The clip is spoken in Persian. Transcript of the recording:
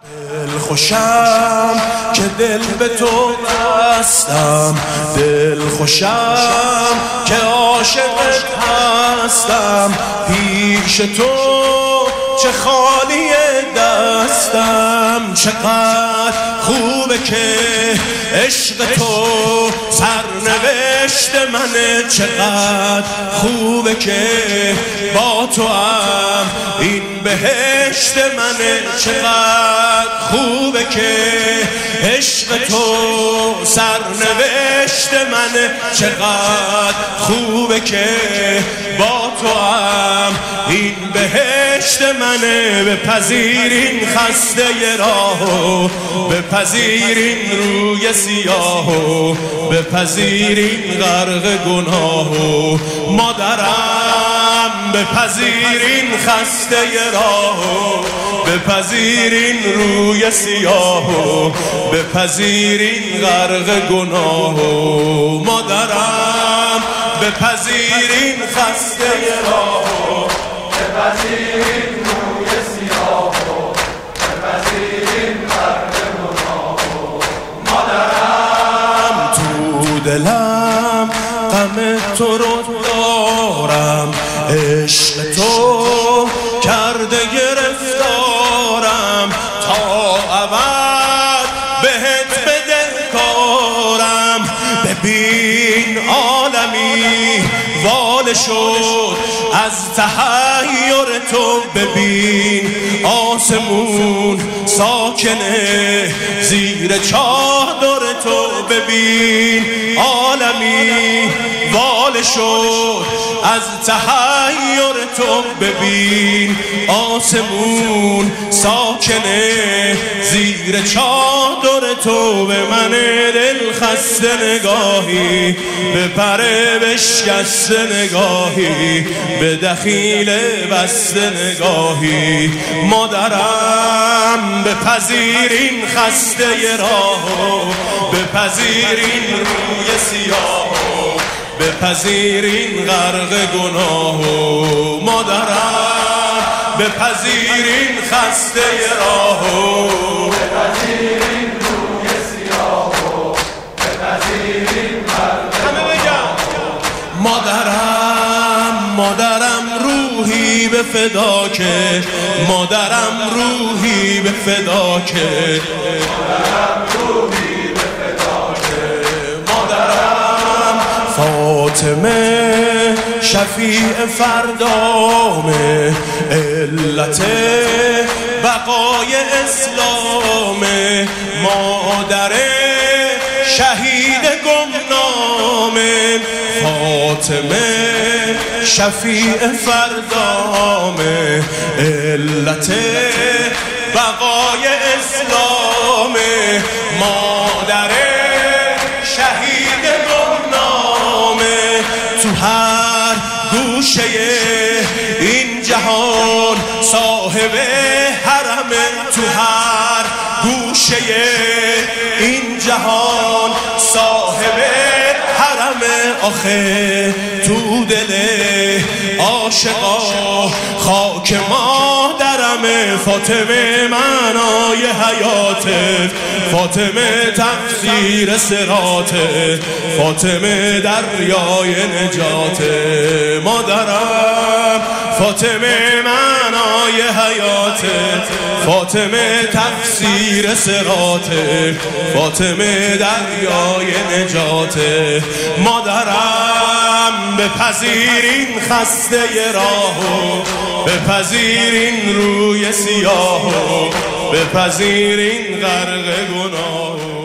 دل خوشم که دل به تو بستم، دل خوشم که عاشقت هستم، پیش تو چه خالی دستم. چقدر خوبه که عشق تو سرنوشت منه، چقدر خوبه که با تو هم این بهشت منه، چقدر خوبه که عشق تو سرنوشت منه، چقدر خوبه که با تو هم این بهشت منه. بپذیرین خسته راهو، بپذیرین روی سیاهو، بپذیرین غرق گناهو مادرم، بپذیرین خسته راهو، بپذیرین روی سیاهو، بپذیرین غرق گناهو مادرم، بپذیرین خسته راهو، بپذیرین روی سیاهو، بپذیرین غرق گناهو مادرم. تو دلم غم تو رو دارم، عشق تو کرده گرفتارم، تا ابد بهت بده کارم. ببین عالمی واله شد از تحیر تو، ببین آسمون ساکنه زیر چادر تو، ببین عالمی واله شد از تحیر تو، ببین آسمون ساکنه زیر چادر تو. به من دل خسته نگاهی، به پره بشکسته نگاهی، به دخیل بسته نگاهی مادرم، بپذیرین خسته راهو، بپذیرین روی سیاهو، بپذیرین غرق گناهو مادرم، بپذیرین خسته راهو، بپذیرین روی سیاهو، بپذیرین غرق گناهو مادرم. مادرم روحی به فدا که، مادرم روحی به فدا که، مادرم روحی به فدا که مادرم. فاطمه شفیع فردامه، علت بقای اسلامه، مادر شهید گمنامه. فاطمه شفیع فردامه، علت بقای اسلامه، مادر شهید گمنامه. تو هر گوشه این جهان صاحب حرمه، تو هر گوشه این جهان صاحب حرمه. آخه تو دل عاشقا خاک مادرمه. فاطمه معنای حیاتت، فاطمه تفسیر صراطت، فاطمه دریای نجات مادرم. فاطمه معنای حیاتت، فاطمه تفسیر صراطت، فاطمه دریای نجات مادرم. بپذیرین خسته راهو، بپذیرین روی سیاهو، بپذیرین غرق گناهو